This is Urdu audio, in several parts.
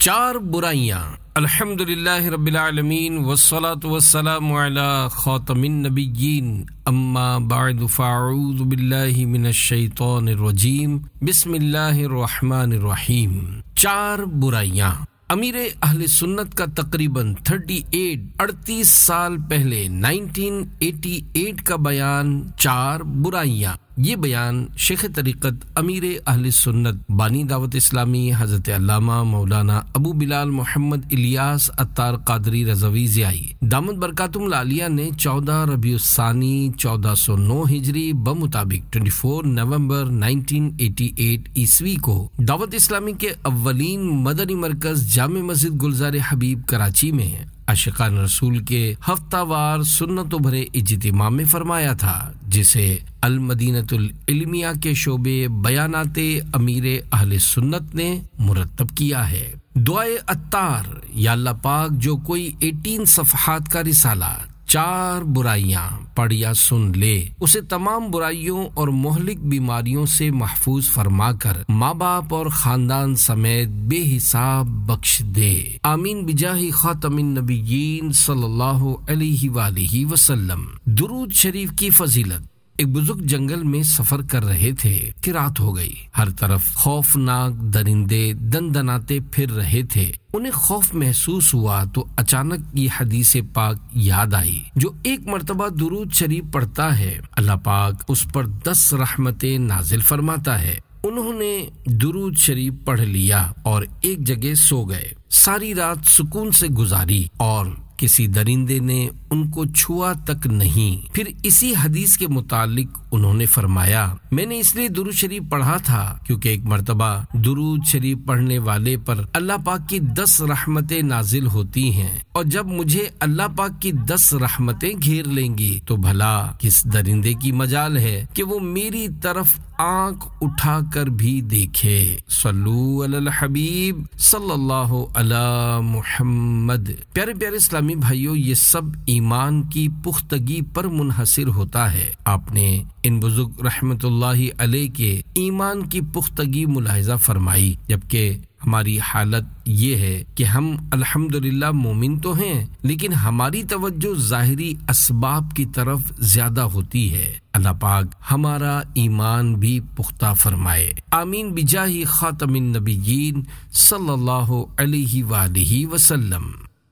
4 برائیاں۔ الحمدللہ رب العالمین والصلاة والسلام علی خاتم النبیین، اما بعد فاعوذ باللہ من الشیطان الرجیم، بسم اللہ الرحمن الرحیم۔ 4 برائیاں۔ امیر اہل سنت کا تقریباً 38 سال پہلے 1988 کا بیان 4 برائیاں۔ یہ بیان شیخ طریقت امیر اہل سنت بانی دعوت اسلامی حضرت علامہ مولانا ابو بلال محمد الیاس عطار قادری رضوی ضیائی دامت برکاتہم العالیہ نے 14 ربیع الثانی 1409 ہجری بمطابق 24 نومبر 1988 عیسوی کو دعوت اسلامی کے اولین مدنی مرکز جامع مسجد گلزار حبیب کراچی میں عاشقان رسول کے ہفتہ وار سنتوں بھرے اجتماع میں فرمایا تھا، جسے المدینۃ العلمیہ کے شعبے بیانات امیر اہل سنت نے مرتب کیا ہے۔ دعائے عطار، یا اللہ پاک جو کوئی 18 صفحات کا رسالہ 4 برائیاں پڑھ یا سن لے، اسے تمام برائیوں اور مہلک بیماریوں سے محفوظ فرما کر ماں باپ اور خاندان سمیت بے حساب بخش دے، آمین بجاہ خاتم النبیین صلی اللہ علیہ وآلہ وسلم۔ درود شریف کی فضیلت۔ ایک بزرگ جنگل میں سفر کر رہے تھے کہ رات ہو گئی۔ ہر طرف خوفناک درندے دندناتے پھر رہے تھے۔ انہیں خوف محسوس ہوا تو اچانک یہ حدیث پاک یاد آئی، جو ایک مرتبہ درود شریف پڑھتا ہے اللہ پاک اس پر 10 رحمتیں نازل فرماتا ہے۔ انہوں نے درود شریف پڑھ لیا اور ایک جگہ سو گئے۔ ساری رات سکون سے گزاری اور کسی درندے نے ان کو چھوا تک نہیں۔ پھر اسی حدیث کے متعلق انہوں نے فرمایا، میں نے اس لیے درود شریف پڑھا تھا کیونکہ ایک مرتبہ درود شریف پڑھنے والے پر اللہ پاک کی 10 رحمتیں نازل ہوتی ہیں، اور جب مجھے اللہ پاک کی 10 رحمتیں گھیر لیں گی تو بھلا کس درندے کی مجال ہے کہ وہ میری طرف آنکھ اٹھا کر بھی دیکھے۔ صلو علی الحبیب صلی اللہ علی محمد۔ پیارے پیارے اسلامی بھائیوں، یہ سب ایمان کی پختگی پر منحصر ہوتا ہے۔ آپ نے ان بزرگ رحمت اللہ علیہ کے ایمان کی پختگی ملاحظہ فرمائی، جبکہ ہماری حالت یہ ہے کہ ہم الحمدللہ مومن تو ہیں، لیکن ہماری توجہ ظاہری اسباب کی طرف زیادہ ہوتی ہے۔ اللہ پاک ہمارا ایمان بھی پختہ فرمائے، آمین بجاہ خاتم النبیین صلی اللہ علیہ وآلہ وسلم۔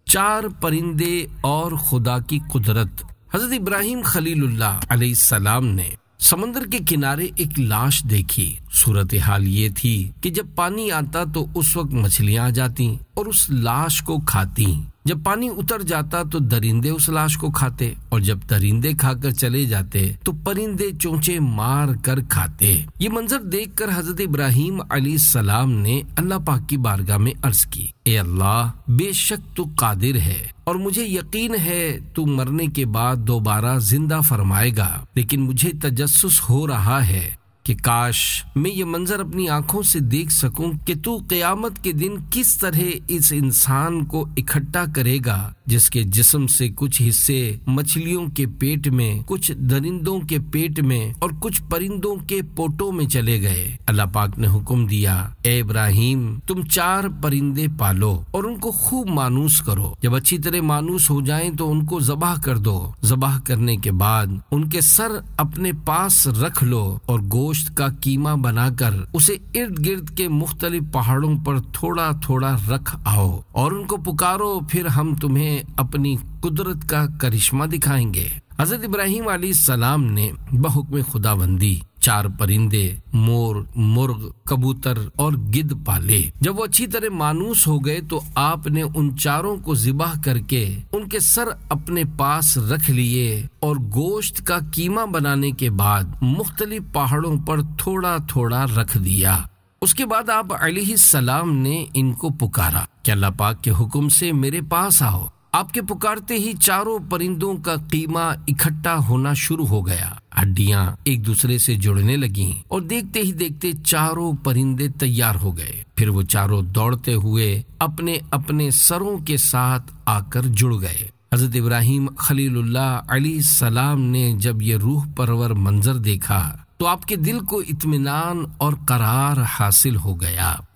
4 پرندے اور خدا کی قدرت۔ حضرت ابراہیم خلیل اللہ علیہ السلام نے سمندر کے کنارے ایک لاش دیکھی۔ صورتحال یہ تھی کہ جب پانی آتا تو اس وقت مچھلیاں آ جاتی اور اس لاش کو کھاتی۔ جب پانی اتر جاتا تو درندے اس لاش کو کھاتے، اور جب درندے کھا کر چلے جاتے تو پرندے چونچے مار کر کھاتے۔ یہ منظر دیکھ کر حضرت ابراہیم علیہ السلام نے اللہ پاک کی بارگاہ میں عرض کی، اے اللہ، بے شک تو قادر ہے اور مجھے یقین ہے تو مرنے کے بعد دوبارہ زندہ فرمائے گا، لیکن مجھے تجسس ہو رہا ہے کہ کاش میں یہ منظر اپنی آنکھوں سے دیکھ سکوں کہ تو قیامت کے دن کس طرح اس انسان کو اکٹھا کرے گا جس کے جسم سے کچھ حصے مچھلیوں کے پیٹ میں، کچھ درندوں کے پیٹ میں اور کچھ پرندوں کے پوٹوں میں چلے گئے۔ اللہ پاک نے حکم دیا، اے ابراہیم، تم 4 پرندے پالو اور ان کو خوب مانوس کرو۔ جب اچھی طرح مانوس ہو جائیں تو ان کو ذبح کر دو۔ ذبح کرنے کے بعد ان کے سر اپنے پاس رکھ لو اور گوشت کا قیمہ بنا کر اسے ارد گرد کے مختلف پہاڑوں پر تھوڑا تھوڑا رکھ آؤ اور ان کو پکارو، پھر ہم تمہیں اپنی قدرت کا کرشمہ دکھائیں گے۔ حضرت ابراہیم علیہ السلام نے بحکم خداوندی 4 پرندے، مور، مرغ، کبوتر اور گدھ پالے۔ جب وہ اچھی طرح مانوس ہو گئے تو آپ نے ان 4 کو ذبح کر کے ان کے سر اپنے پاس رکھ لیے اور گوشت کا قیمہ بنانے کے بعد مختلف پہاڑوں پر تھوڑا تھوڑا رکھ دیا۔ اس کے بعد آپ علیہ السلام نے ان کو پکارا کہ اللہ پاک کے حکم سے میرے پاس آؤ۔ آپ کے پکارتے ہی 4 پرندوں کا قیمہ اکٹھا ہونا شروع ہو گیا، ہڈیاں ایک دوسرے سے جڑنے لگیں اور دیکھتے ہی دیکھتے 4 پرندے تیار ہو گئے۔ پھر وہ 4 دوڑتے ہوئے اپنے اپنے سروں کے ساتھ آ کر جڑ گئے۔ حضرت ابراہیم خلیل اللہ علیہ السلام نے جب یہ روح پرور منظر دیکھا تو آپ کے دل کو اطمینان اور قرار حاصل ہو گیا۔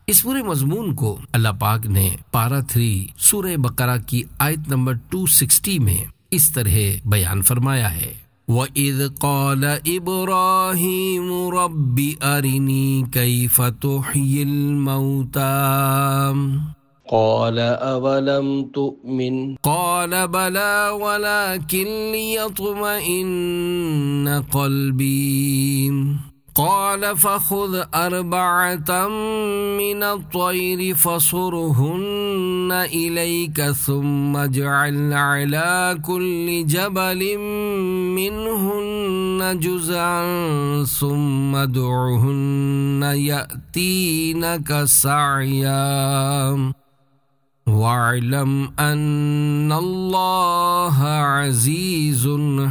اس پورے مضمون کو اللہ پاک نے پارہ 3 سورہ بقرہ کی آیت نمبر 260 میں اس طرح بیان فرمایا ہے، وَإِذْ قَالَ إِبْرَاهِيمُ رَبِّ أَرِنِي كَيْفَ تُحْيِي الْمَوْتَى قَالَ أَوَلَمْ تُؤْمِنْ قَالَ بَلَى وَلَكِنْ لِيَطْمَئِنَّ قَلْبِي قال فخذ 4 من الطير فصرهن إليك ثم اجعل على كل جبل منهن جزءا ثم ادعهن يأتينك سعيا واعلم أن الله عزيز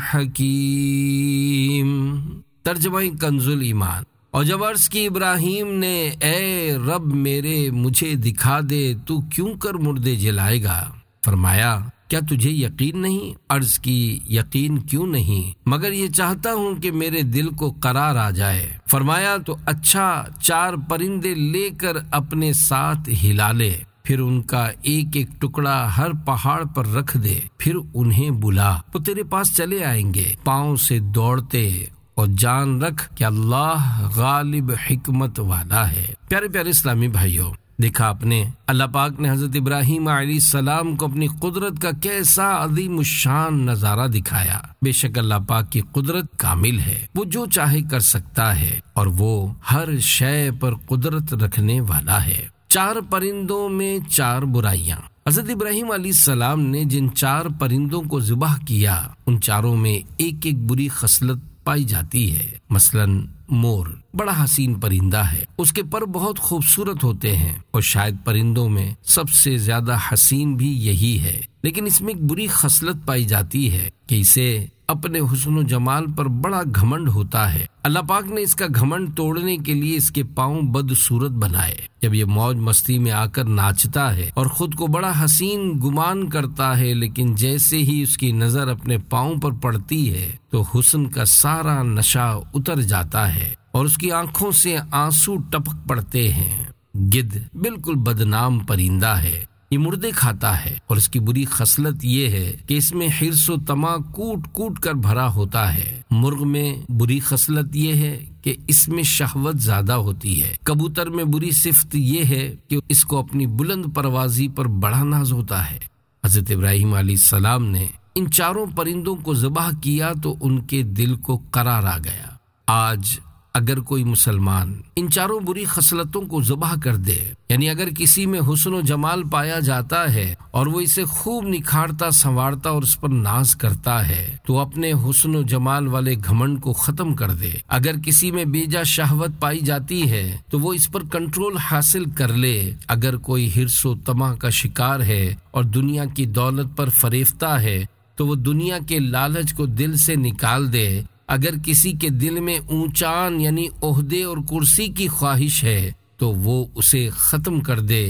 حكيم۔ ترجمہ کنز ایمان۔ اور جب عرض کی ابراہیم نے، اے رب میرے مجھے دکھا دے تو کیوں کر مردے جلائے گا، فرمایا کیا تجھے یقین نہیں؟ عرض کی یقین کیوں نہیں، مگر یہ چاہتا ہوں کہ میرے دل کو قرار آ جائے۔ فرمایا تو اچھا 4 پرندے لے کر اپنے ساتھ ہلا لے، پھر ان کا ایک ایک ٹکڑا ہر پہاڑ پر رکھ دے، پھر انہیں بلا، وہ تیرے پاس چلے آئیں گے پاؤں سے دوڑتے، اور جان رکھ کہ اللہ غالب حکمت والا ہے۔ پیارے پیارے اسلامی بھائیوں، دیکھا آپ نے اللہ پاک نے حضرت ابراہیم علیہ السلام کو اپنی قدرت کا کیسا عظیم الشان نظارہ دکھایا۔ بے شک اللہ پاک کی قدرت کامل ہے، وہ جو چاہے کر سکتا ہے، اور وہ ہر شے پر قدرت رکھنے والا ہے۔ 4 پرندوں میں 4 برائیاں۔ حضرت ابراہیم علیہ السلام نے جن 4 پرندوں کو ذبح کیا، ان 4 میں ایک ایک بری خصلت پائی جاتی ہے۔ مثلا مور بڑا حسین پرندہ ہے، اس کے پر بہت خوبصورت ہوتے ہیں، اور شاید پرندوں میں سب سے زیادہ حسین بھی یہی ہے، لیکن اس میں ایک بری خصلت پائی جاتی ہے کہ اسے اپنے حسن و جمال پر بڑا گھمنڈ ہوتا ہے۔ اللہ پاک نے اس کا گھمنڈ توڑنے کے لیے اس کے پاؤں بدصورت بنائے۔ جب یہ موج مستی میں آ کر ناچتا ہے اور خود کو بڑا حسین گمان کرتا ہے، لیکن جیسے ہی اس کی نظر اپنے پاؤں پر پڑتی ہے تو حسن کا سارا نشہ اتر جاتا ہے اور اس کی آنکھوں سے آنسو ٹپک پڑتے ہیں۔ گدھ بالکل بدنام پرندہ ہے، یہ مردے کھاتا ہے، اور اس کی بری خصلت یہ ہے کہ اس میں حرص و طمع کوٹ کوٹ کر بھرا ہوتا ہے۔ مرغ میں بری خصلت یہ ہے کہ اس میں شہوت زیادہ ہوتی ہے۔ کبوتر میں بری صفت یہ ہے کہ اس کو اپنی بلند پروازی پر بڑا ناز ہوتا ہے۔ حضرت ابراہیم علیہ السلام نے ان 4 پرندوں کو ذبح کیا تو ان کے دل کو قرار آ گیا۔ آج اگر کوئی مسلمان ان 4 بری خصلتوں کو ذبح کر دے، یعنی اگر کسی میں حسن و جمال پایا جاتا ہے اور وہ اسے خوب نکھارتا سنوارتا اور اس پر ناز کرتا ہے، تو اپنے حسن و جمال والے گھمنڈ کو ختم کر دے۔ اگر کسی میں بیجا شہوت پائی جاتی ہے تو وہ اس پر کنٹرول حاصل کر لے۔ اگر کوئی حرص و طمع کا شکار ہے اور دنیا کی دولت پر فریفتہ ہے تو وہ دنیا کے لالچ کو دل سے نکال دے۔ اگر کسی کے دل میں اونچان یعنی عہدے اور کرسی کی خواہش ہے تو وہ اسے ختم کر دے،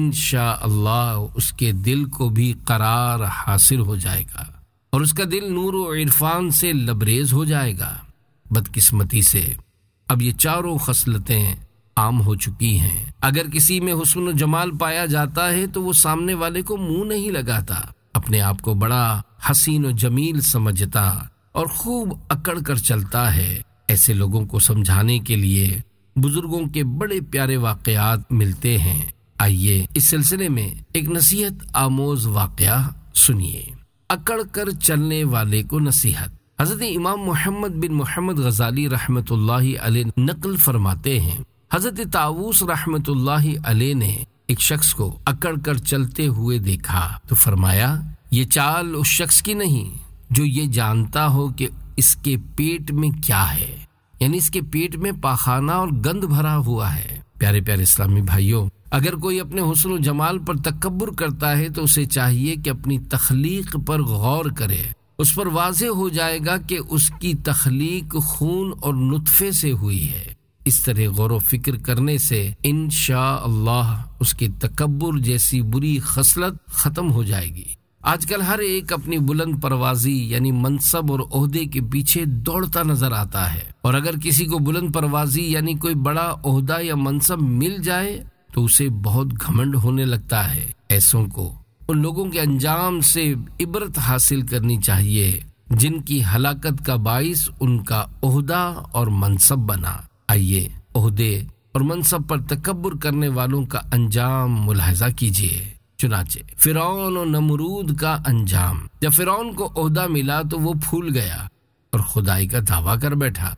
انشاءاللہ اس کے دل کو بھی قرار حاصل ہو جائے گا اور اس کا دل نور و عرفان سے لبریز ہو جائے گا۔ بدقسمتی سے اب یہ 4 خصلتیں عام ہو چکی ہیں۔ اگر کسی میں حسن و جمال پایا جاتا ہے تو وہ سامنے والے کو منہ نہیں لگاتا، اپنے آپ کو بڑا حسین و جمیل سمجھتا اور خوب اکڑ کر چلتا ہے۔ ایسے لوگوں کو سمجھانے کے لیے بزرگوں کے بڑے پیارے واقعات ملتے ہیں۔ آئیے اس سلسلے میں ایک نصیحت آموز واقعہ سنیے۔ اکڑ کر چلنے والے کو نصیحت۔ حضرت امام محمد بن محمد غزالی رحمۃ اللہ علیہ نقل فرماتے ہیں، حضرت طاووس رحمۃ اللہ علیہ نے ایک شخص کو اکڑ کر چلتے ہوئے دیکھا تو فرمایا، یہ چال اس شخص کی نہیں جو یہ جانتا ہو کہ اس کے پیٹ میں کیا ہے، یعنی اس کے پیٹ میں پاخانہ اور گند بھرا ہوا ہے۔ پیارے پیارے اسلامی بھائیوں، اگر کوئی اپنے حسن و جمال پر تکبر کرتا ہے تو اسے چاہیے کہ اپنی تخلیق پر غور کرے۔ اس پر واضح ہو جائے گا کہ اس کی تخلیق خون اور نطفے سے ہوئی ہے۔ اس طرح غور و فکر کرنے سے انشاءاللہ اس کے تکبر جیسی بری خصلت ختم ہو جائے گی۔ آج کل ہر ایک اپنی بلند پروازی یعنی منصب اور عہدے کے پیچھے دوڑتا نظر آتا ہے، اور اگر کسی کو بلند پروازی یعنی کوئی بڑا عہدہ یا منصب مل جائے تو اسے بہت گھمنڈ ہونے لگتا ہے۔ ایسوں کو ان لوگوں کے انجام سے عبرت حاصل کرنی چاہیے جن کی ہلاکت کا باعث ان کا عہدہ اور منصب بنا۔ آئیے عہدے اور منصب پر تکبر کرنے والوں کا انجام ملاحظہ کیجیے۔ چنانچہ فرعون و نمرود کا انجام، جب فرعون کو عہدہ ملا تو وہ پھول گیا اور خدائی کا دعویٰ کر بیٹھا۔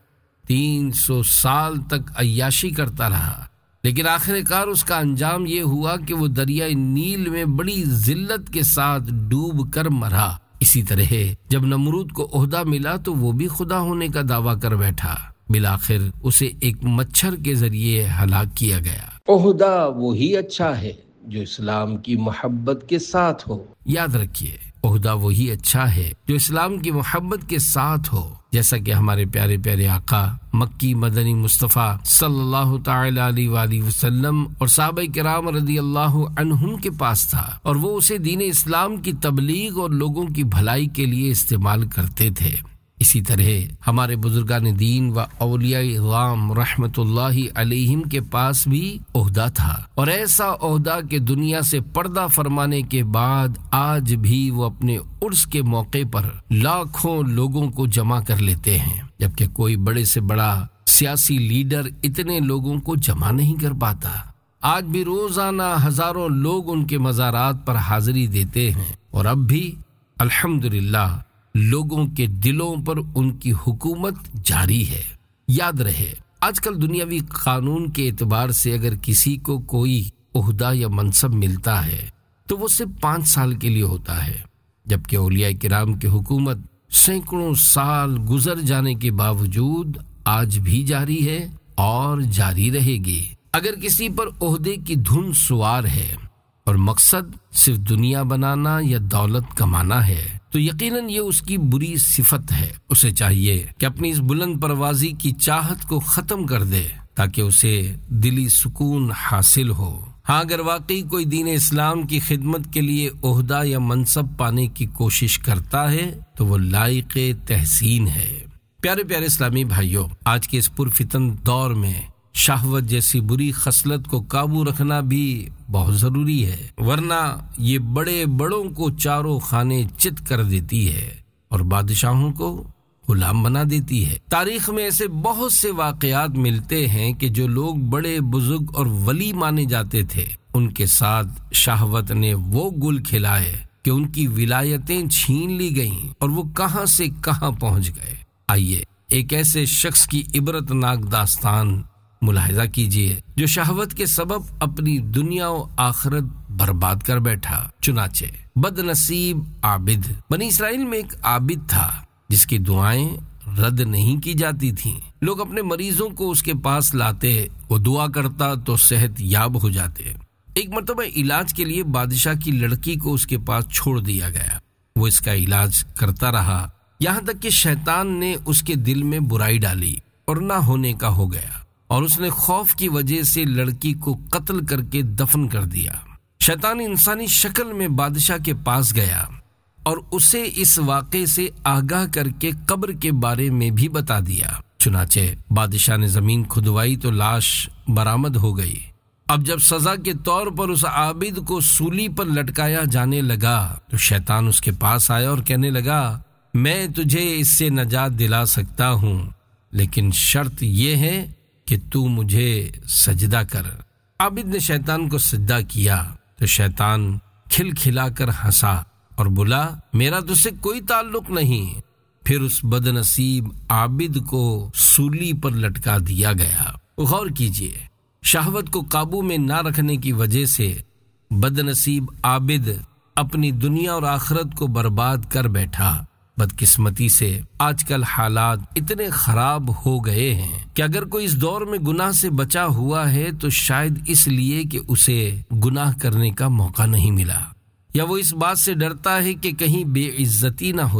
300 سال تک عیاشی کرتا رہا، لیکن آخر کار اس کا انجام یہ ہوا کہ وہ دریائے نیل میں بڑی ذلت کے ساتھ ڈوب کر مرا۔ اسی طرح جب نمرود کو عہدہ ملا تو وہ بھی خدا ہونے کا دعویٰ کر بیٹھا۔ بالآخر اسے ایک مچھر کے ذریعے ہلاک کیا گیا۔ عہدہ وہی اچھا ہے جو اسلام کی محبت کے ساتھ ہو۔ یاد رکھیے، عہدہ وہی اچھا ہے جو اسلام کی محبت کے ساتھ ہو، جیسا کہ ہمارے پیارے پیارے آقا مکی مدنی مصطفیٰ صلی اللہ تعالی علیہ وآلہ وسلم اور صحابہ کرام رضی اللہ عنہم کے پاس تھا، اور وہ اسے دین اسلام کی تبلیغ اور لوگوں کی بھلائی کے لیے استعمال کرتے تھے۔ اسی طرح ہمارے بزرگان دین و اولیاء اعظام رحمت اللہ علیہم کے پاس بھی عہدہ تھا، اور ایسا عہدہ کہ دنیا سے پردہ فرمانے کے بعد آج بھی وہ اپنے عرس کے موقع پر لاکھوں لوگوں کو جمع کر لیتے ہیں، جبکہ کوئی بڑے سے بڑا سیاسی لیڈر اتنے لوگوں کو جمع نہیں کر پاتا۔ آج بھی روزانہ ہزاروں لوگ ان کے مزارات پر حاضری دیتے ہیں، اور اب بھی الحمدللہ لوگوں کے دلوں پر ان کی حکومت جاری ہے۔ یاد رہے، آج کل دنیاوی قانون کے اعتبار سے اگر کسی کو کوئی عہدہ یا منصب ملتا ہے تو وہ صرف 5 سال کے لیے ہوتا ہے، جبکہ اولیاء کرام کی حکومت سینکڑوں سال گزر جانے کے باوجود آج بھی جاری ہے اور جاری رہے گی۔ اگر کسی پر عہدے کی دھن سوار ہے اور مقصد صرف دنیا بنانا یا دولت کمانا ہے تو یقیناً یہ اس کی بری صفت ہے۔ اسے چاہیے کہ اپنی اس بلند پروازی کی چاہت کو ختم کر دے تاکہ اسے دلی سکون حاصل ہو۔ ہاں، اگر واقعی کوئی دین اسلام کی خدمت کے لیے عہدہ یا منصب پانے کی کوشش کرتا ہے تو وہ لائق تحسین ہے۔ پیارے پیارے اسلامی بھائیوں، آج کے اس پرفتن دور میں شہوت جیسی بری خصلت کو قابو رکھنا بھی بہت ضروری ہے، ورنہ یہ بڑے بڑوں کو چاروں خانے چت کر دیتی ہے اور بادشاہوں کو غلام بنا دیتی ہے۔ تاریخ میں ایسے بہت سے واقعات ملتے ہیں کہ جو لوگ بڑے بزرگ اور ولی مانے جاتے تھے، ان کے ساتھ شہوت نے وہ گل کھلائے کہ ان کی ولایتیں چھین لی گئیں اور وہ کہاں سے کہاں پہنچ گئے۔ آئیے ایک ایسے شخص کی عبرت ناک داستان ملاحظہ کیجیے جو شہوت کے سبب اپنی دنیا و آخرت برباد کر بیٹھا۔ چنانچہ بد نصیب عابد، بنی اسرائیل میں ایک عابد تھا جس کی دعائیں رد نہیں کی جاتی تھیں۔ لوگ اپنے مریضوں کو اس کے پاس لاتے، وہ دعا کرتا تو صحت یاب ہو جاتے۔ ایک مرتبہ علاج کے لیے بادشاہ کی لڑکی کو اس کے پاس چھوڑ دیا گیا۔ وہ اس کا علاج کرتا رہا، یہاں تک کہ شیطان نے اس کے دل میں برائی ڈالی اور نہ ہونے کا ہو گیا، اور اس نے خوف کی وجہ سے لڑکی کو قتل کر کے دفن کر دیا۔ شیطان انسانی شکل میں بادشاہ کے پاس گیا اور اسے اس واقعے سے آگاہ کر کے قبر کے بارے میں بھی بتا دیا۔ چنانچہ بادشاہ نے زمین کھدوائی تو لاش برآمد ہو گئی۔ اب جب سزا کے طور پر اس عابد کو سولی پر لٹکایا جانے لگا تو شیطان اس کے پاس آیا اور کہنے لگا، میں تجھے اس سے نجات دلا سکتا ہوں، لیکن شرط یہ ہے کہ تو مجھے سجدہ کر۔ عابد نے شیطان کو سجدہ کیا تو شیطان کھل کھلا کر ہنسا اور بولا، میرا تجھ سے کوئی تعلق نہیں۔ پھر اس بد نصیب عابد کو سولی پر لٹکا دیا گیا۔ غور کیجئے، شہوت کو قابو میں نہ رکھنے کی وجہ سے بد نصیب عابد اپنی دنیا اور آخرت کو برباد کر بیٹھا۔ بدقسمتی سے آج کل حالات اتنے خراب ہو گئے ہیں کہ اگر کوئی اس دور میں گناہ سے بچا ہوا ہے تو شاید اس لیے کہ اسے گناہ کرنے کا موقع نہیں ملا، یا وہ اس بات سے ڈرتا ہے کہ کہیں بے عزتی نہ ہو جائے۔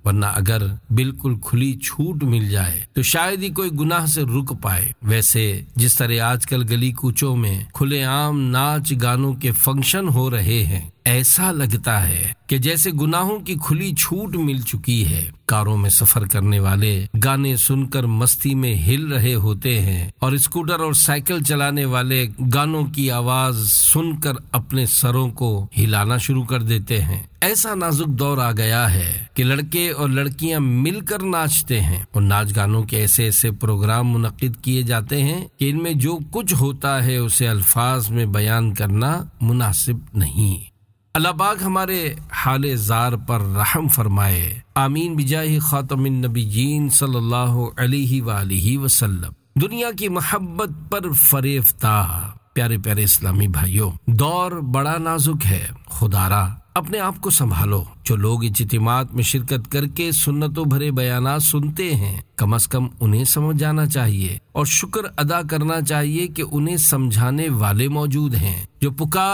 ورنہ اگر بالکل کھلی چھوٹ مل جائے تو شاید ہی کوئی گناہ سے رک پائے۔ ویسے جس طرح آج کل گلی کوچوں میں کھلے عام ناچ گانوں کے فنکشن ہو رہے ہیں، ایسا لگتا ہے کہ جیسے گناہوں کی کھلی چھوٹ مل چکی ہے۔ کاروں میں سفر کرنے والے گانے سن کر مستی میں ہل رہے ہوتے ہیں اور اسکوٹر اور سائیکل چلانے والے گانوں کی آواز سن کر اپنے سروں کو ہلانا شروع کر دیتے ہیں۔ ایسا نازک دور آ گیا ہے کہ لڑکے اور لڑکیاں مل کر ناچتے ہیں اور ناچ گانوں کے ایسے پروگرام منعقد کیے جاتے ہیں کہ ان میں جو کچھ ہوتا ہے اسے الفاظ میں بیان کرنا مناسب نہیں۔ اللہ پاک ہمارے حال زار پر رحم فرمائے، آمین بجاہ خاتم النبیین صلی اللہ علیہ وآلہ وسلم۔ دنیا کی محبت پر فریفتہ پیارے پیارے اسلامی بھائیوں، دور بڑا نازک ہے، خدارا اپنے آپ کو سنبھالو۔ جو لوگ اجتماعات میں شرکت کر کے سنتوں بھرے بیانات سنتے ہیں، کم از کم انہیں سمجھ جانا چاہیے اور شکر ادا کرنا چاہیے کہ انہیں سمجھانے والے موجود ہیں جو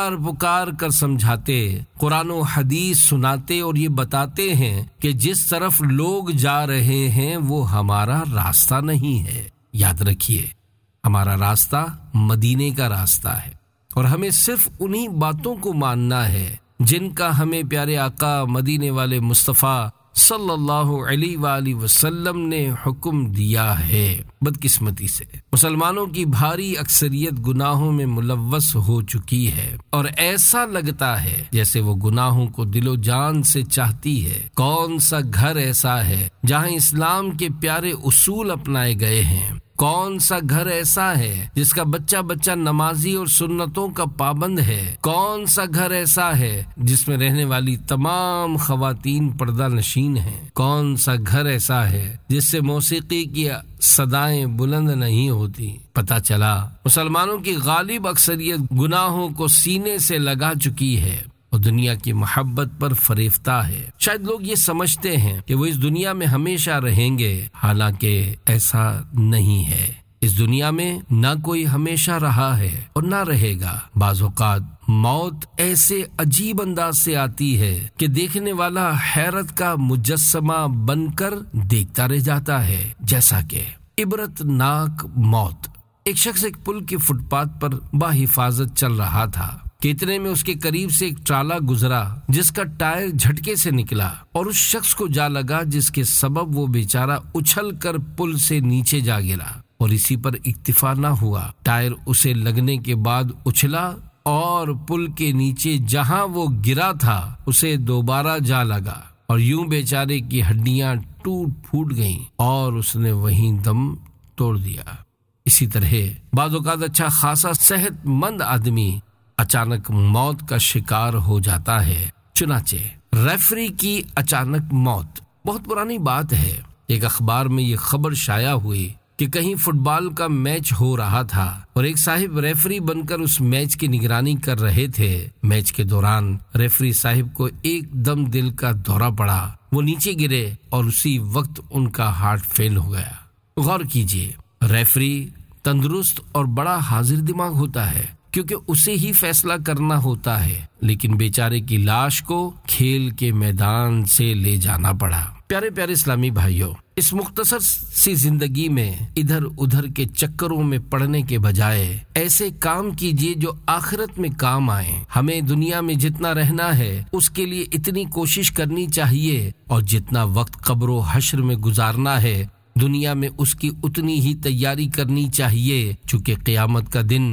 پکار کر سمجھاتے، قرآن و حدیث سناتے اور یہ بتاتے ہیں کہ جس طرف لوگ جا رہے ہیں وہ ہمارا راستہ نہیں ہے۔ یاد رکھیے، ہمارا راستہ مدینے کا راستہ ہے اور ہمیں صرف انہی باتوں کو ماننا ہے جن کا ہمیں پیارے آقا مدینے والے مصطفیٰ صلی اللہ علیہ وآلہ وسلم نے حکم دیا ہے۔ بدقسمتی سے مسلمانوں کی بھاری اکثریت گناہوں میں ملوث ہو چکی ہے اور ایسا لگتا ہے جیسے وہ گناہوں کو دل و جان سے چاہتی ہے۔ کون سا گھر ایسا ہے جہاں اسلام کے پیارے اصول اپنائے گئے ہیں؟ کون سا گھر ایسا ہے جس کا بچہ نمازی اور سنتوں کا پابند ہے؟ کون سا گھر ایسا ہے جس میں رہنے والی تمام خواتین پردہ نشین ہیں؟ کون سا گھر ایسا ہے جس سے موسیقی کی صدائیں بلند نہیں ہوتی؟ پتہ چلا مسلمانوں کی غالب اکثریت گناہوں کو سینے سے لگا چکی ہے اور دنیا کی محبت پر فریفتہ ہے۔ شاید لوگ یہ سمجھتے ہیں کہ وہ اس دنیا میں ہمیشہ رہیں گے، حالانکہ ایسا نہیں ہے۔ اس دنیا میں نہ کوئی ہمیشہ رہا ہے اور نہ رہے گا۔ بعض اوقات موت ایسے عجیب انداز سے آتی ہے کہ دیکھنے والا حیرت کا مجسمہ بن کر دیکھتا رہ جاتا ہے، جیسا کہ عبرت ناک موت۔ ایک شخص ایک پل کے فٹ پاتھ پر بحفاظت چل رہا تھا کہ اتنے میں اس کے قریب سے ایک ٹرالا گزرا جس کا ٹائر جھٹکے سے نکلا اور اس شخص کو جا لگا، جس کے سبب وہ بیچارہ اچھل کر پل سے نیچے جا گرا اور اسی پر اکتفا نہ ہوا، ٹائر اسے لگنے کے بعد اچھلا اور پل کے نیچے جہاں وہ گرا تھا اسے دوبارہ جا لگا اور یوں بیچارے کی ہڈیاں ٹوٹ پھوٹ گئیں اور اس نے وہیں دم توڑ دیا۔ اسی طرح بعض اوقات اچھا خاصا صحت مند آدمی اچانک موت کا شکار ہو جاتا ہے۔ چنانچہ ریفری کی اچانک موت بہت پرانی بات ہے۔ ایک اخبار میں یہ خبر شائع ہوئی کہ کہیں فٹ بال کا میچ ہو رہا تھا اور ایک صاحب ریفری بن کر اس میچ کی نگرانی کر رہے تھے۔ میچ کے دوران ریفری صاحب کو ایک دم دل کا دورہ پڑا، وہ نیچے گرے اور اسی وقت ان کا ہارٹ فیل ہو گیا۔ غور کیجئے، ریفری تندرست اور بڑا حاضر دماغ ہوتا ہے کیونکہ اسے ہی فیصلہ کرنا ہوتا ہے، لیکن بیچارے کی لاش کو کھیل کے میدان سے لے جانا پڑا۔ پیارے پیارے اسلامی بھائیوں، اس مختصر سی زندگی میں ادھر ادھر کے چکروں میں پڑنے کے بجائے ایسے کام کیجیے جو آخرت میں کام آئیں۔ ہمیں دنیا میں جتنا رہنا ہے اس کے لیے اتنی کوشش کرنی چاہیے اور جتنا وقت قبر و حشر میں گزارنا ہے دنیا میں اس کی اتنی ہی تیاری کرنی چاہیے، چونکہ قیامت کا دن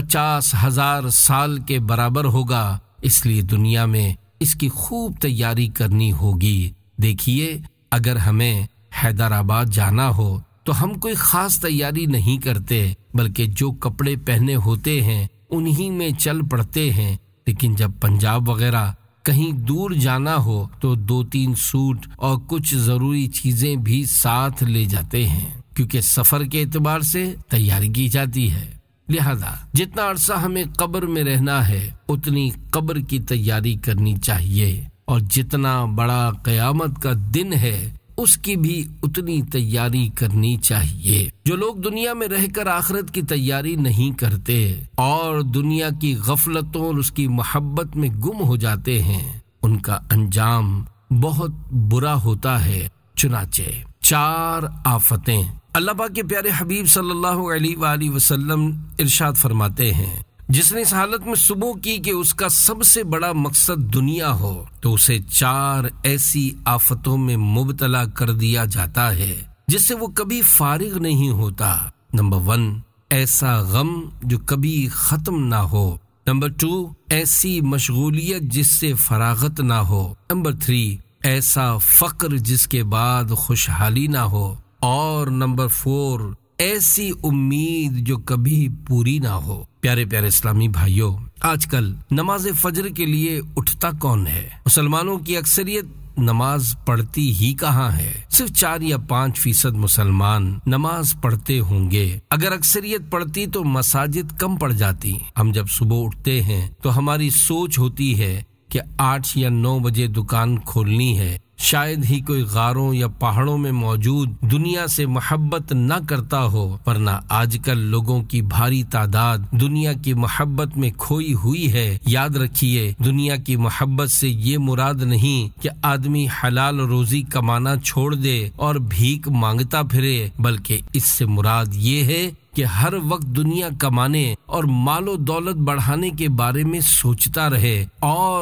50,000 سال کے برابر ہوگا، اس لیے دنیا میں اس کی خوب تیاری کرنی ہوگی۔ دیکھیے، اگر ہمیں حیدرآباد جانا ہو تو ہم کوئی خاص تیاری نہیں کرتے، بلکہ جو کپڑے پہنے ہوتے ہیں انہی میں چل پڑتے ہیں، لیکن جب پنجاب وغیرہ کہیں دور جانا ہو تو 2-3 سوٹ اور کچھ ضروری چیزیں بھی ساتھ لے جاتے ہیں، کیونکہ سفر کے اعتبار سے تیاری کی جاتی ہے۔ لہذا جتنا عرصہ ہمیں قبر میں رہنا ہے اتنی قبر کی تیاری کرنی چاہیے، اور جتنا بڑا قیامت کا دن ہے اس کی بھی اتنی تیاری کرنی چاہیے۔ جو لوگ دنیا میں رہ کر آخرت کی تیاری نہیں کرتے اور دنیا کی غفلتوں اور اس کی محبت میں گم ہو جاتے ہیں، ان کا انجام بہت برا ہوتا ہے۔ چنانچہ 4 آفتیں اللہ پاک کے پیارے حبیب صلی اللہ علیہ وآلہ وسلم ارشاد فرماتے ہیں، جس نے اس حالت میں صبح کی کہ اس کا سب سے بڑا مقصد دنیا ہو تو اسے 4 ایسی آفتوں میں مبتلا کر دیا جاتا ہے جس سے وہ کبھی فارغ نہیں ہوتا۔ نمبر 1، ایسا غم جو کبھی ختم نہ ہو۔ نمبر 2، ایسی مشغولیت جس سے فراغت نہ ہو۔ نمبر 3، ایسا فقر جس کے بعد خوشحالی نہ ہو۔ اور نمبر 4، ایسی امید جو کبھی پوری نہ ہو۔ پیارے پیارے اسلامی بھائیوں، آج کل نماز فجر کے لیے اٹھتا کون ہے؟ مسلمانوں کی اکثریت نماز پڑھتی ہی کہاں ہے؟ صرف 4 یا 5% مسلمان نماز پڑھتے ہوں گے۔ اگر اکثریت پڑھتی تو مساجد کم پڑ جاتی۔ ہم جب صبح اٹھتے ہیں تو ہماری سوچ ہوتی ہے کہ 8 یا 9 بجے دکان کھولنی ہے۔ شاید ہی کوئی غاروں یا پہاڑوں میں موجود دنیا سے محبت نہ کرتا ہو، ورنہ آج کل لوگوں کی بھاری تعداد دنیا کی محبت میں کھوئی ہوئی ہے۔ یاد رکھیے، دنیا کی محبت سے یہ مراد نہیں کہ آدمی حلال روزی کمانا چھوڑ دے اور بھیک مانگتا پھرے، بلکہ اس سے مراد یہ ہے کہ ہر وقت دنیا کمانے اور مال و دولت بڑھانے کے بارے میں سوچتا رہے اور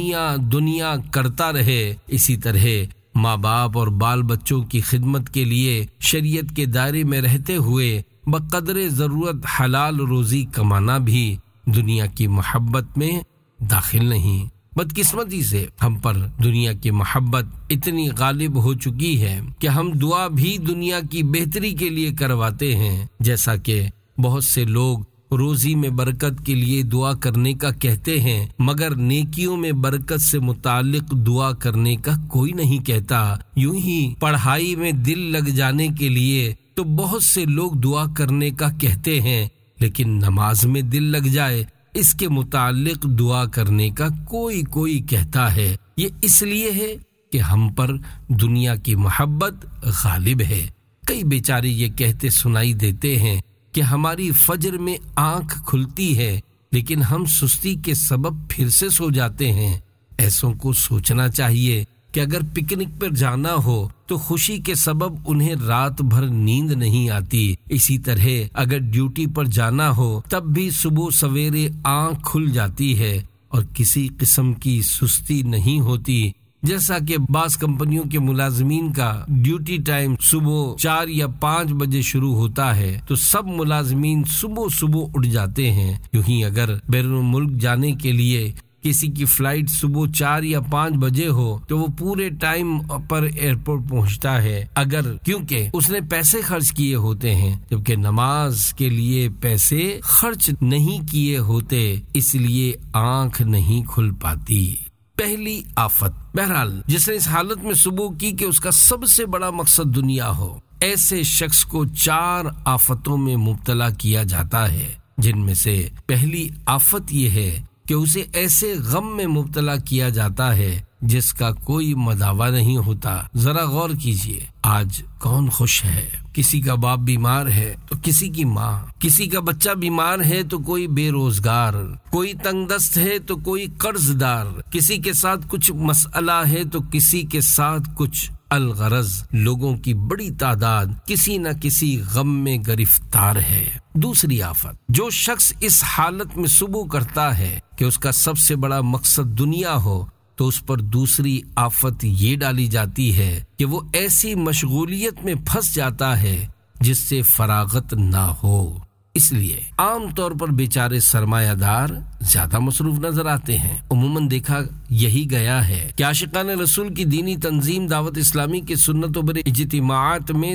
دنیا کرتا رہے۔ اسی طرح ماں باپ اور بال بچوں کی خدمت کے لیے شریعت کے دائرے میں رہتے ہوئے بقدر ضرورت حلال روزی کمانا بھی دنیا کی محبت میں داخل نہیں۔ بدقسمتی سے ہم پر دنیا کی محبت اتنی غالب ہو چکی ہے کہ ہم دعا بھی دنیا کی بہتری کے لیے کرواتے ہیں، جیسا کہ بہت سے لوگ روزی میں برکت کے لیے دعا کرنے کا کہتے ہیں، مگر نیکیوں میں برکت سے متعلق دعا کرنے کا کوئی نہیں کہتا۔ یوں ہی پڑھائی میں دل لگ جانے کے لیے تو بہت سے لوگ دعا کرنے کا کہتے ہیں، لیکن نماز میں دل لگ جائے اس کے متعلق دعا کرنے کا کوئی کہتا ہے۔ یہ اس لیے ہے کہ ہم پر دنیا کی محبت غالب ہے۔ کئی بیچارے یہ کہتے سنائی دیتے ہیں کہ ہماری فجر میں آنکھ کھلتی ہے، لیکن ہم سستی کے سبب پھر سے سو جاتے ہیں۔ ایسوں کو سوچنا چاہیے کہ اگر پکنک پر جانا ہو تو خوشی کے سبب انہیں رات بھر نیند نہیں آتی۔ اسی طرح اگر ڈیوٹی پر جانا ہو تب بھی صبح سویرے آنکھ کھل جاتی ہے اور کسی قسم کی سستی نہیں ہوتی۔ جیسا کہ بعض کمپنیوں کے ملازمین کا ڈیوٹی ٹائم صبح 4 یا 5 بجے شروع ہوتا ہے تو سب ملازمین صبح اٹھ جاتے ہیں۔ یوں ہی اگر بیرون ملک جانے کے لیے کسی کی فلائٹ صبح 4 یا 5 بجے ہو تو وہ پورے ٹائم پر ایئرپورٹ پہنچتا ہے، کیونکہ اس نے پیسے خرچ کیے ہوتے ہیں، جبکہ نماز کے لیے پیسے خرچ نہیں کیے ہوتے، اس لیے آنکھ نہیں کھل پاتی۔ پہلی آفت، بہرحال جس نے اس حالت میں صبح کی کہ اس کا سب سے بڑا مقصد دنیا ہو، ایسے شخص کو 4 آفتوں میں مبتلا کیا جاتا ہے، جن میں سے پہلی آفت یہ ہے کہ اسے ایسے غم میں مبتلا کیا جاتا ہے جس کا کوئی مداوع نہیں ہوتا۔ ذرا غور کیجئے، آج کون خوش ہے؟ کسی کا باپ بیمار ہے تو کسی کی ماں، کسی کا بچہ بیمار ہے تو کوئی بے روزگار، کوئی تنگ دست ہے تو کوئی قرض دار، کسی کے ساتھ کچھ مسئلہ ہے تو کسی کے ساتھ کچھ۔ الغرض لوگوں کی بڑی تعداد کسی نہ کسی غم میں گرفتار ہے۔ دوسری آفت، جو شخص اس حالت میں صبح کرتا ہے کہ اس کا سب سے بڑا مقصد دنیا ہو تو اس پر دوسری آفت یہ ڈالی جاتی ہے کہ وہ ایسی مشغولیت میں پھنس جاتا ہے جس سے فراغت نہ ہو۔ اس لیے عام طور پر بیچارے سرمایہ دار زیادہ مصروف نظر آتے ہیں۔ عموماً دیکھا یہی گیا ہے کہ عاشقان رسول کی دینی تنظیم دعوت اسلامی کے سنتوں پر اجتماعات میں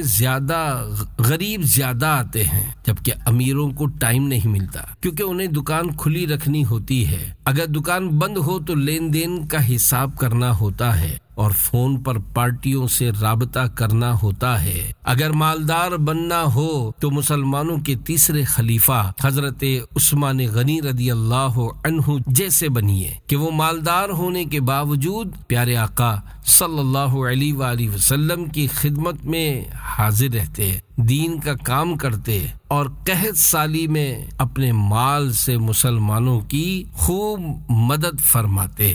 غریب زیادہ آتے ہیں، جبکہ امیروں کو ٹائم نہیں ملتا کیونکہ انہیں دکان کھلی رکھنی ہوتی ہے۔ اگر دکان بند ہو تو لین دین کا حساب کرنا ہوتا ہے اور فون پر پارٹیوں سے رابطہ کرنا ہوتا ہے۔ اگر مالدار بننا ہو تو مسلمانوں کے تیسرے خلیفہ حضرت عثمان غنی رضی اللہ عنہ جیسے بنیے کہ وہ مالدار ہونے کے باوجود پیارے آقا صلی اللہ علیہ وآلہ وسلم کی خدمت میں حاضر رہتے، دین کا کام کرتے اور قحط سالی میں اپنے مال سے مسلمانوں کی خوب مدد فرماتے۔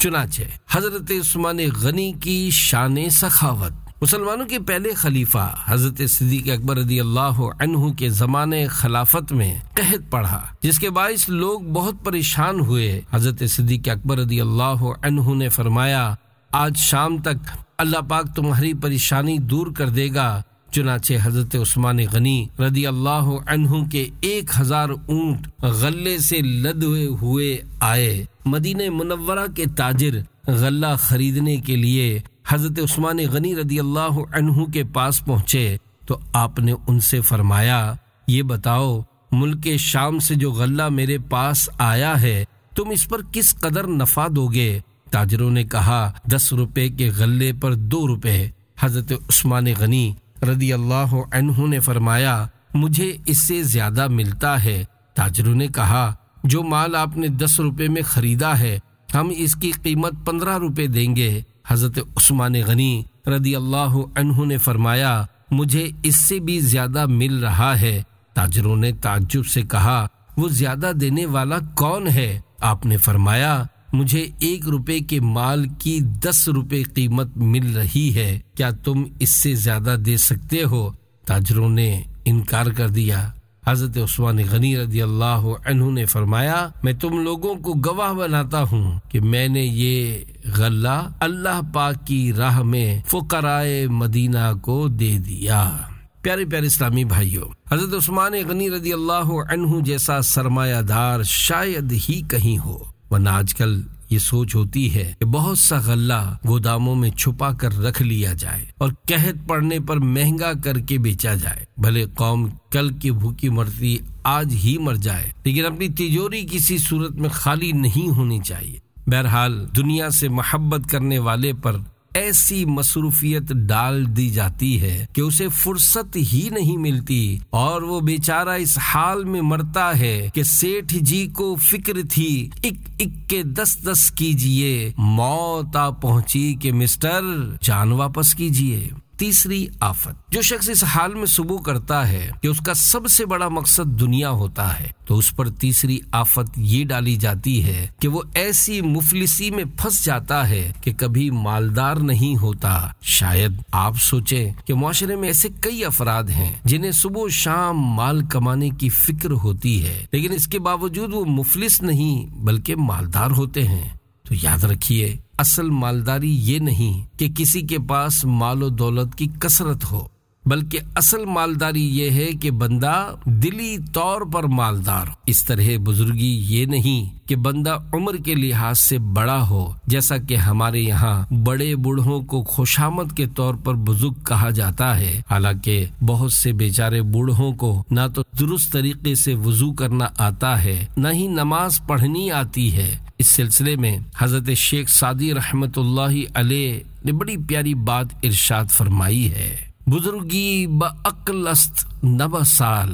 چنانچہ حضرت عثمان غنی کی شان سخاوت۔ مسلمانوں کے پہلے خلیفہ حضرت صدیق اکبر رضی اللہ عنہ کے زمانے خلافت میں قحط پڑا، جس کے باعث لوگ بہت پریشان ہوئے۔ حضرت صدیق اکبر رضی اللہ عنہ نے فرمایا، آج شام تک اللہ پاک تمہاری پریشانی دور کر دے گا۔ چنانچہ حضرت عثمان غنی رضی اللہ عنہ کے 1000 اونٹ غلے سے لدے ہوئے آئے۔ مدینہ منورہ کے تاجر غلہ خریدنے کے لیے حضرت عثمان غنی رضی اللہ عنہ کے پاس پہنچے تو آپ نے ان سے فرمایا، یہ بتاؤ ملک شام سے جو غلہ میرے پاس آیا ہے تم اس پر کس قدر نفع دو گے؟ تاجروں نے کہا 10 روپے کے غلے پر 2 روپے۔ حضرت عثمان غنی رضی اللہ عنہ نے فرمایا، مجھے اس سے زیادہ ملتا ہے۔ تاجروں نے کہا، جو مال آپ نے 10 روپے میں خریدا ہے ہم اس کی قیمت 15 روپے دیں گے۔ حضرت عثمان غنی رضی اللہ عنہ نے فرمایا، مجھے اس سے بھی زیادہ مل رہا ہے۔ تاجروں نے تعجب سے کہا، وہ زیادہ دینے والا کون ہے؟ آپ نے فرمایا، مجھے 1 روپے کے مال کی 10 روپے قیمت مل رہی ہے، کیا تم اس سے زیادہ دے سکتے ہو؟ تاجروں نے انکار کر دیا۔ حضرت عثمان غنی رضی اللہ عنہ نے فرمایا، میں تم لوگوں کو گواہ بناتا ہوں کہ میں نے یہ غلہ اللہ پاک کی راہ میں فقراء مدینہ کو دے دیا۔ پیارے پیارے اسلامی بھائیوں، حضرت عثمان غنی رضی اللہ عنہ جیسا سرمایہ دار شاید ہی کہیں ہو، ورنہ آج کل یہ سوچ ہوتی ہے کہ بہت سا غلہ گوداموں میں چھپا کر رکھ لیا جائے اور قحط پڑنے پر مہنگا کر کے بیچا جائے، بھلے قوم کل کی بھوکی مرتی آج ہی مر جائے، لیکن اپنی تجوری کسی صورت میں خالی نہیں ہونی چاہیے۔ بہرحال دنیا سے محبت کرنے والے پر ایسی مصروفیت ڈال دی جاتی ہے کہ اسے فرصت ہی نہیں ملتی اور وہ بیچارہ اس حال میں مرتا ہے کہ سیٹھ جی کو فکر تھی اک اک کے 10 کیجئے، موت آ پہنچی کہ مسٹر جان واپس کیجئے۔ تیسری آفت، جو شخص اس حال میں صبح کرتا ہے کہ اس کا سب سے بڑا مقصد دنیا ہوتا ہے تو اس پر تیسری آفت یہ ڈالی جاتی ہے کہ وہ ایسی مفلسی میں پھنس جاتا ہے کہ کبھی مالدار نہیں ہوتا۔ شاید آپ سوچیں کہ معاشرے میں ایسے کئی افراد ہیں جنہیں صبح و شام مال کمانے کی فکر ہوتی ہے، لیکن اس کے باوجود وہ مفلس نہیں بلکہ مالدار ہوتے ہیں۔ تو یاد رکھیے، اصل مالداری یہ نہیں کہ کسی کے پاس مال و دولت کی کثرت ہو، بلکہ اصل مالداری یہ ہے کہ بندہ دلی طور پر مالدار ہو۔ اس طرح بزرگی یہ نہیں کہ بندہ عمر کے لحاظ سے بڑا ہو، جیسا کہ ہمارے یہاں بڑے بوڑھوں کو خوشامد کے طور پر بزرگ کہا جاتا ہے، حالانکہ بہت سے بیچارے بوڑھوں کو نہ تو درست طریقے سے وضو کرنا آتا ہے، نہ ہی نماز پڑھنی آتی ہے۔ اس سلسلے میں حضرت شیخ سعدی رحمت اللہ علیہ نے بڑی پیاری بات ارشاد فرمائی ہے، بزرگی بعقل است نہ بسال،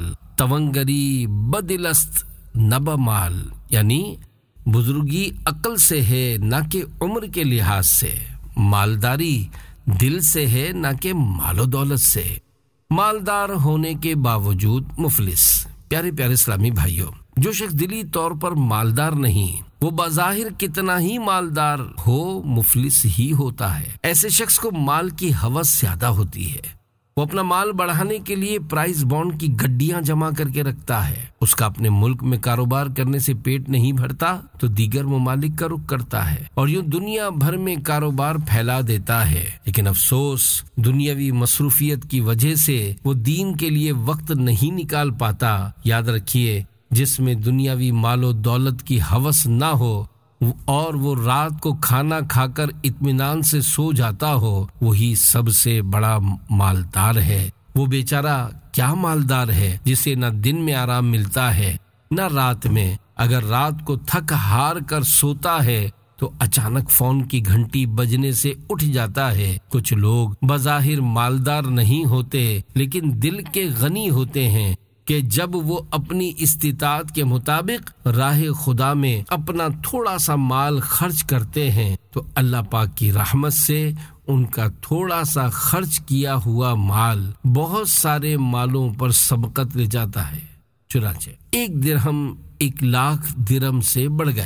تونگری بدل است نہ بمال، یعنی بزرگی عقل سے ہے نہ کہ عمر کے لحاظ سے، مالداری دل سے ہے نہ کہ مال و دولت سے، مالدار ہونے کے باوجود مفلس۔ پیارے پیارے اسلامی بھائیوں، جو شخص دلی طور پر مالدار نہیں وہ بظاہر کتنا ہی مالدار ہو مفلس ہی ہوتا ہے۔ ایسے شخص کو مال کی ہوس زیادہ ہوتی ہے، وہ اپنا مال بڑھانے کے لیے پرائز بانڈ کی گڈیاں جمع کر کے رکھتا ہے۔ اس کا اپنے ملک میں کاروبار کرنے سے پیٹ نہیں بھرتا تو دیگر ممالک کا رخ کرتا ہے اور یوں دنیا بھر میں کاروبار پھیلا دیتا ہے، لیکن افسوس دنیاوی مصروفیت کی وجہ سے وہ دین کے لیے وقت نہیں نکال پاتا۔ یاد رکھیے، جس میں دنیاوی مال و دولت کی ہوس نہ ہو اور وہ رات کو کھانا کھا کر اطمینان سے سو جاتا ہو، وہی سب سے بڑا مالدار ہے۔ وہ بیچارہ کیا مالدار ہے جسے نہ دن میں آرام ملتا ہے نہ رات میں۔ اگر رات کو تھک ہار کر سوتا ہے تو اچانک فون کی گھنٹی بجنے سے اٹھ جاتا ہے۔ کچھ لوگ بظاہر مالدار نہیں ہوتے لیکن دل کے غنی ہوتے ہیں کہ جب وہ اپنی استطاعت کے مطابق راہ خدا میں اپنا تھوڑا سا مال خرچ کرتے ہیں تو اللہ پاک کی رحمت سے ان کا تھوڑا سا خرچ کیا ہوا مال بہت سارے مالوں پر سبقت لے جاتا ہے۔ چنانچہ 1 درہم 1 لاکھ درہم سے بڑھ گیا۔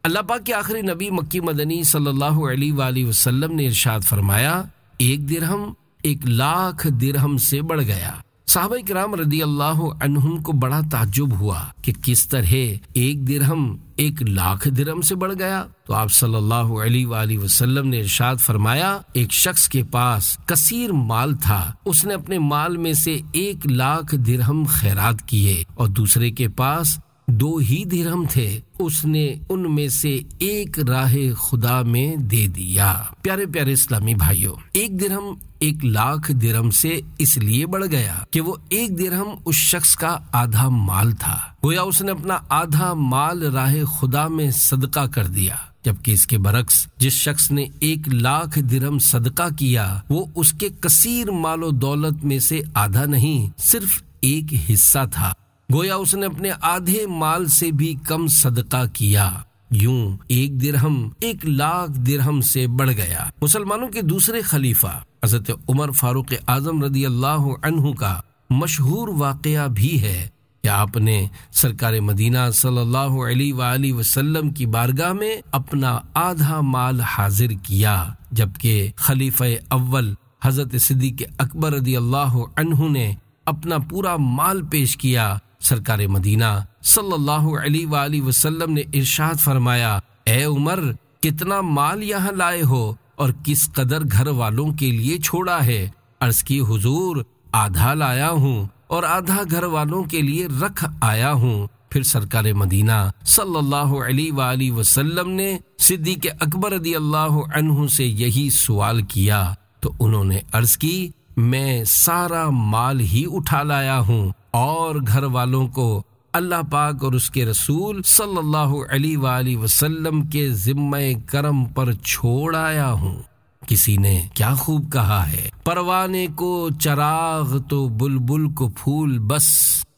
اللہ پاک کے آخری نبی مکی مدنی صلی اللہ علیہ وآلہ وسلم نے ارشاد فرمایا، 1 درہم 1,00,000 درہم سے بڑھ گیا۔ صحابہ کرام رضی اللہ عنہم کو بڑا تعجب ہوا کہ کس طرح 1 درہم 1,00,000 درہم سے بڑھ گیا۔ تو آپ صلی اللہ علیہ وآلہ وسلم نے ارشاد فرمایا، ایک شخص کے پاس کثیر مال تھا، اس نے اپنے مال میں سے 1,00,000 درہم خیرات کیے، اور دوسرے کے پاس 2 ہی درہم تھے، اس نے ان میں سے 1 راہ خدا میں دے دیا۔ پیارے پیارے اسلامی بھائیوں، 1 درہم 1,00,000 درہم سے اس لیے بڑھ گیا کہ وہ 1 درہم اس شخص کا آدھا مال تھا، گویا اس نے اپنا آدھا مال راہ خدا میں صدقہ کر دیا، جبکہ اس کے برعکس جس شخص نے 1,00,000 درہم صدقہ کیا وہ اس کے کثیر مال و دولت میں سے آدھا نہیں، صرف 1 حصہ تھا، گویا اس نے اپنے آدھے مال سے بھی کم صدقہ کیا۔ یوں 1 درہم 1,00,000 درہم سے بڑھ گیا۔ مسلمانوں کے دوسرے خلیفہ حضرت عمر فاروق اعظم رضی اللہ عنہ کا مشہور واقعہ بھی ہے کہ آپ نے سرکار مدینہ صلی اللہ علیہ وآلہ وسلم کی بارگاہ میں اپنا آدھا مال حاضر کیا، جبکہ خلیفہ اول حضرت صدیق اکبر رضی اللہ عنہ نے اپنا پورا مال پیش کیا۔ سرکار مدینہ صلی اللہ علیہ وآلہ وسلم نے ارشاد فرمایا، اے عمر، کتنا مال یہاں لائے ہو اور کس قدر گھر والوں کے لیے چھوڑا ہے؟ عرض کی، حضور، آدھا لایا ہوں اور آدھا گھر والوں کے لیے رکھ آیا ہوں۔ پھر سرکار مدینہ صلی اللہ علیہ وآلہ وسلم نے صدیق اکبر رضی اللہ عنہ سے یہی سوال کیا تو انہوں نے عرض کی، میں سارا مال ہی اٹھا لایا ہوں اور گھر والوں کو اللہ پاک اور اس کے رسول صلی اللہ علیہ وآلہ وسلم کے ذمہ کرم پر چھوڑ آیا ہوں۔ کسی نے کیا خوب کہا ہے، پروانے کو چراغ تو بلبل کو پھول، بس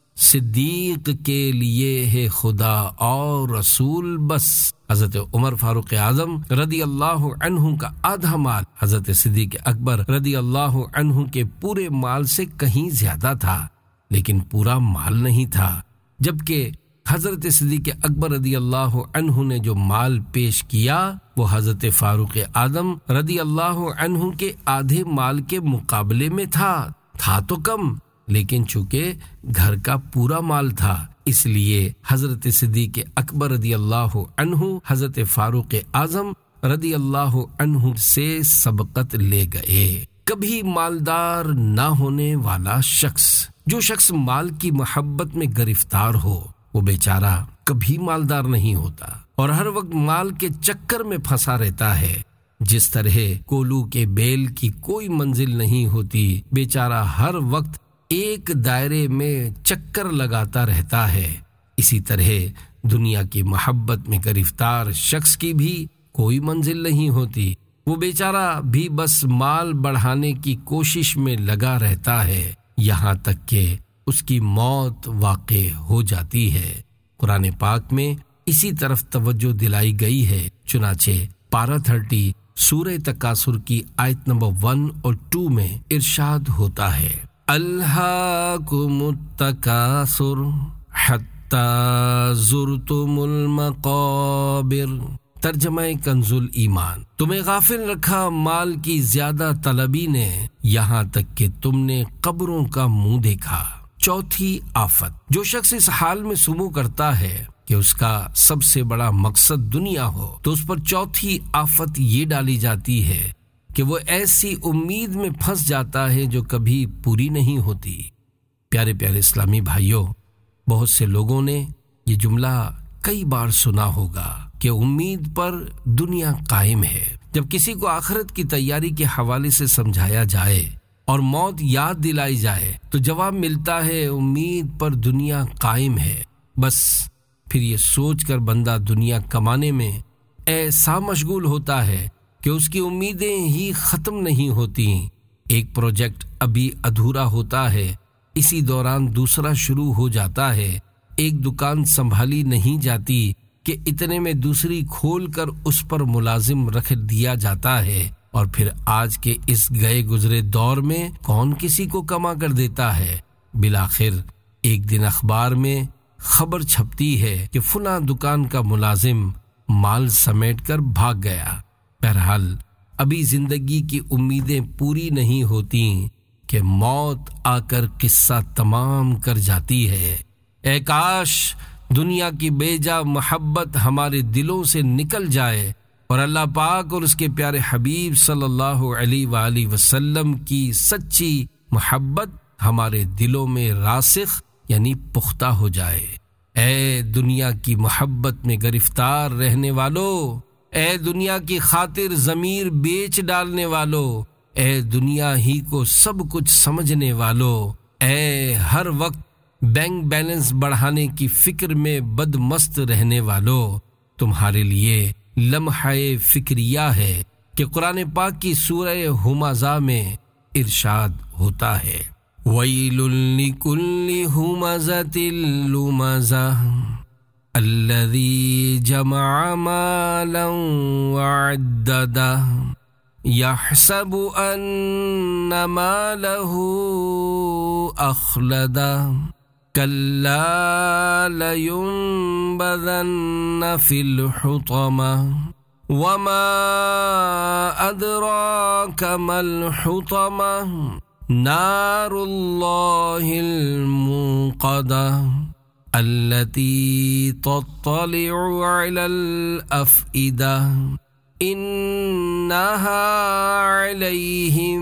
صدیق کے لیے ہے خدا اور رسول بس۔ حضرت عمر فاروق اعظم رضی اللہ عنہ کا آدھا مال حضرت صدیق اکبر رضی اللہ عنہ کے پورے مال سے کہیں زیادہ تھا، لیکن پورا مال نہیں تھا، جبکہ حضرت صدیق اکبر رضی اللہ عنہ نے جو مال پیش کیا وہ حضرت فاروق اعظم رضی اللہ عنہ کے آدھے مال کے مقابلے میں تھا تو کم، لیکن چونکہ گھر کا پورا مال تھا اس لیے حضرت صدیق اکبر رضی اللہ عنہ حضرت فاروق اعظم رضی اللہ عنہ سے سبقت لے گئے۔ کبھی مالدار نہ ہونے والا شخص، جو شخص مال کی محبت میں گرفتار ہو، وہ بیچارہ کبھی مالدار نہیں ہوتا اور ہر وقت مال کے چکر میں پھنسا رہتا ہے۔ جس طرح کولو کے بیل کی کوئی منزل نہیں ہوتی، بیچارہ ہر وقت ایک دائرے میں چکر لگاتا رہتا ہے، اسی طرح دنیا کی محبت میں گرفتار شخص کی بھی کوئی منزل نہیں ہوتی، وہ بیچارہ بھی بس مال بڑھانے کی کوشش میں لگا رہتا ہے، یہاں تک کہ اس کی موت واقع ہو جاتی ہے۔ قرآن پاک میں اسی طرف توجہ دلائی گئی ہے، چنانچہ پارہ 30 سورہ تکاثر کی آیت نمبر 1 اور 2 میں ارشاد ہوتا ہے، الہاکم التکاثر حتی زرتم المقابر۔ ترجمہ کنز الایمان، تمہیں غافل رکھا مال کی زیادہ طلبی نے یہاں تک کہ تم نے قبروں کا منہ دیکھا۔ چوتھی آفت، جو شخص اس حال میں سمو کرتا ہے کہ اس کا سب سے بڑا مقصد دنیا ہو تو اس پر چوتھی آفت یہ ڈالی جاتی ہے کہ وہ ایسی امید میں پھنس جاتا ہے جو کبھی پوری نہیں ہوتی۔ پیارے پیارے اسلامی بھائیوں، بہت سے لوگوں نے یہ جملہ کئی بار سنا ہوگا کہ امید پر دنیا قائم ہے۔ جب کسی کو آخرت کی تیاری کے حوالے سے سمجھایا جائے اور موت یاد دلائی جائے تو جواب ملتا ہے امید پر دنیا قائم ہے۔ بس پھر یہ سوچ کر بندہ دنیا کمانے میں ایسا مشغول ہوتا ہے کہ اس کی امیدیں ہی ختم نہیں ہوتی۔ ایک پروجیکٹ ابھی ادھورا ہوتا ہے، اسی دوران دوسرا شروع ہو جاتا ہے۔ ایک دکان سنبھالی نہیں جاتی کہ اتنے میں دوسری کھول کر اس پر ملازم رکھ دیا جاتا ہے، اور پھر آج کے اس گئے گزرے دور میں کون کسی کو کما کر دیتا ہے؟ بالآخر ایک دن اخبار میں خبر چھپتی ہے کہ فلاں دکان کا ملازم مال سمیٹ کر بھاگ گیا۔ بہرحال ابھی زندگی کی امیدیں پوری نہیں ہوتی کہ موت آ کر قصہ تمام کر جاتی ہے۔ اے کاش دنیا کی بے جا محبت ہمارے دلوں سے نکل جائے اور اللہ پاک اور اس کے پیارے حبیب صلی اللہ علیہ وآلہ وسلم کی سچی محبت ہمارے دلوں میں راسخ یعنی پختہ ہو جائے۔ اے دنیا کی محبت میں گرفتار رہنے والو، اے دنیا کی خاطر ضمیر بیچ ڈالنے والو، اے دنیا ہی کو سب کچھ سمجھنے والو، اے ہر وقت بینک بیلنس بڑھانے کی فکر میں بدمست رہنے والو، تمہارے لیے لمحہ فکریہ ہے کہ قرآن پاک کی سورہ ہمزہ میں ارشاد ہوتا ہے وَيْلٌ لِكُلِّ هُمَزَةٍ لُمَزَةٍ الَّذِي جَمَعَ مَالًا وَعَدَّدَهُ يَحْسَبُ أَنَّ مَالَهُ أَخْلَدَهُ كَلَّا لَيُنبَذَنَّ فِي الْحُطَمَةِ وَمَا أَدْرَاكَ مَا الْحُطَمَةُ نار اللہ الموقدہ التي تطلع على الأفئدة انها عليهم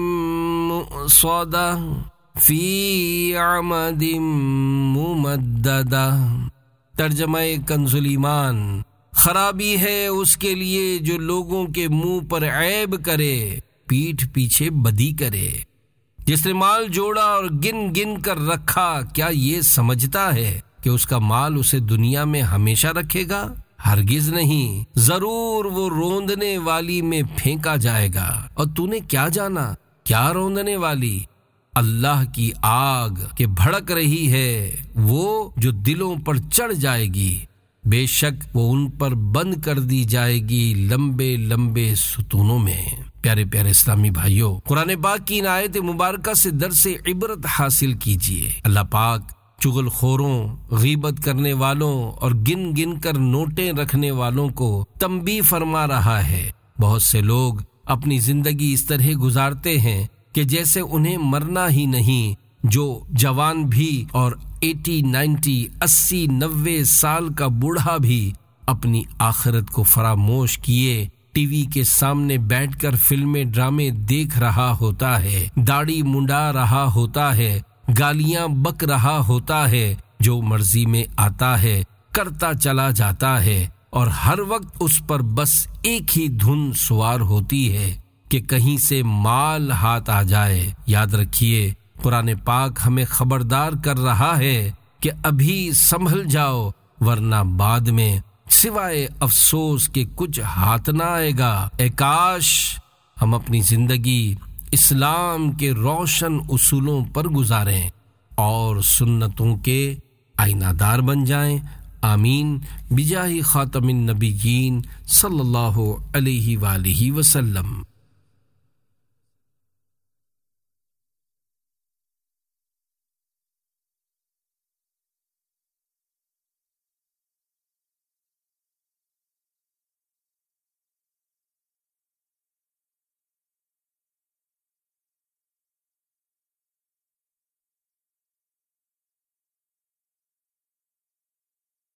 مؤصدة في عمد ممددة۔ ترجمہ کنز ایمان، خرابی ہے اس کے لیے جو لوگوں کے منہ پر عیب کرے، پیٹھ پیچھے بدی کرے۔ جس نے مال جوڑا اور گن گن کر رکھا، کیا یہ سمجھتا ہے کہ اس کا مال اسے دنیا میں ہمیشہ رکھے گا؟ ہرگز نہیں، ضرور وہ روندنے والی میں پھینکا جائے گا۔ اور تو نے کیا جانا؟ کیا روندنے والی؟ اللہ کی آگ کہ بھڑک رہی ہے، وہ جو دلوں پر چڑھ جائے گی، بے شک وہ ان پر بند کر دی جائے گی لمبے لمبے ستونوں میں۔ پیارے پیارے اسلامی بھائیوں، قرآن پاک کی ان آیت مبارکہ سے درس عبرت حاصل کیجیے۔ اللہ پاک چغل خوروں، غیبت کرنے والوں اور گن گن کر نوٹیں رکھنے والوں کو تنبیہ فرما رہا ہے۔ بہت سے لوگ اپنی زندگی اس طرح گزارتے ہیں کہ جیسے انہیں مرنا ہی نہیں، جو جوان بھی اور 80 90 80 90 سال کا بوڑھا بھی اپنی آخرت کو فراموش کیے ٹی وی کے سامنے بیٹھ کر فلمیں ڈرامے دیکھ رہا ہوتا ہے، داڑھی منڈا رہا ہوتا ہے، گالیاں بک رہا ہوتا ہے، جو مرضی میں آتا ہے کرتا چلا جاتا ہے، اور ہر وقت اس پر بس ایک ہی دھن سوار ہوتی ہے کہ کہیں سے مال ہاتھ آ جائے۔ یاد رکھیے، قرآن پاک ہمیں خبردار کر رہا ہے کہ ابھی سنبھل جاؤ، ورنہ بعد میں سوائے افسوس کے کچھ ہاتھ نہ آئے گا۔ اے کاش ہم اپنی زندگی اسلام کے روشن اصولوں پر گزاریں اور سنتوں کے آئینہ دار بن جائیں۔ آمین بجاہ خاتم النبیین صلی اللہ علیہ وآلہ وسلم۔